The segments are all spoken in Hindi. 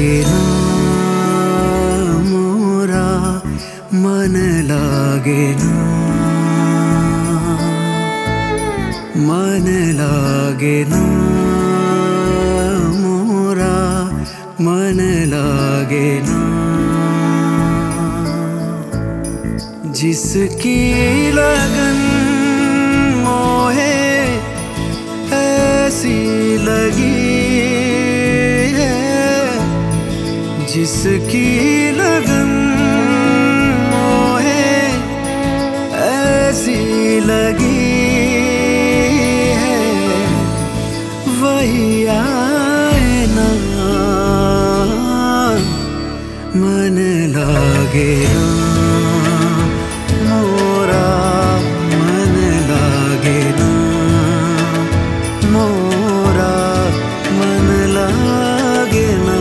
लागे ना मोरा, मन लागे ना, मन लागे ना मोरा, मन लागे ना। जिसकी लगन मोहे ऐसी लगी है, जिसकी लगन मोहे ऐसी लगी है, वही आए ना मन लागे ना मोरा, मन लागे ना मोरा, मन लागे ना।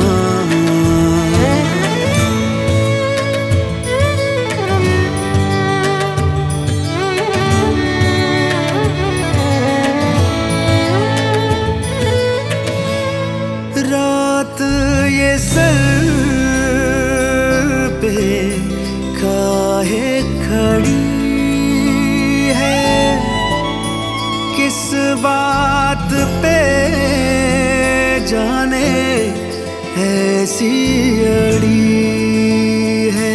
रात ये सर पे काहे खड़ी है, किस बात पे जाने ऐसी अड़ी है।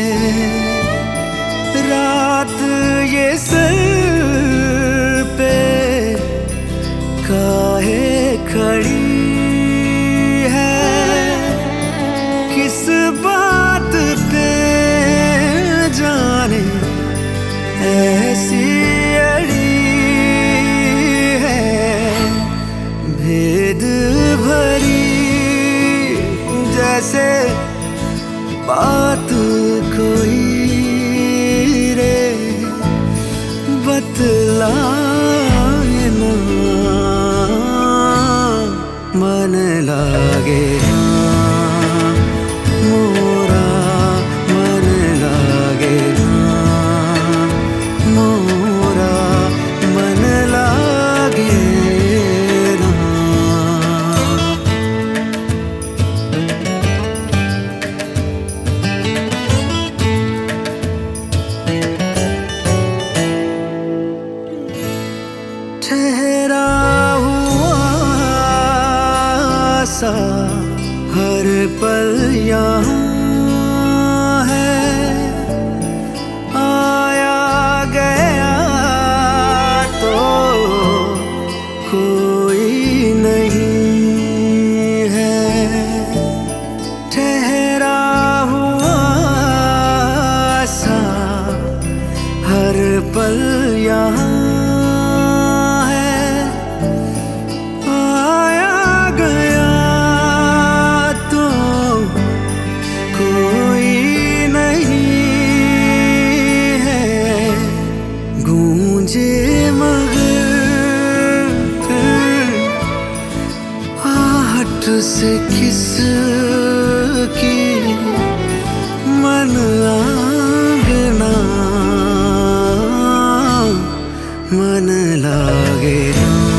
रात ये सर पे काहे खड़ी है, किस बात पे जाने ऐसी अड़ी है। भेद भरी जैसे बात कोई रे, बतलाए ना मन लागे ना मोरा, मन लागे ना मोरा, मन लागे ना। ठहरा हुआ सा हर पल यहाँ है, आया गया तो कोई नहीं है। ठहरा हुआ सा हर पल यहाँ से किस की मन आंगना, मन लागे ना।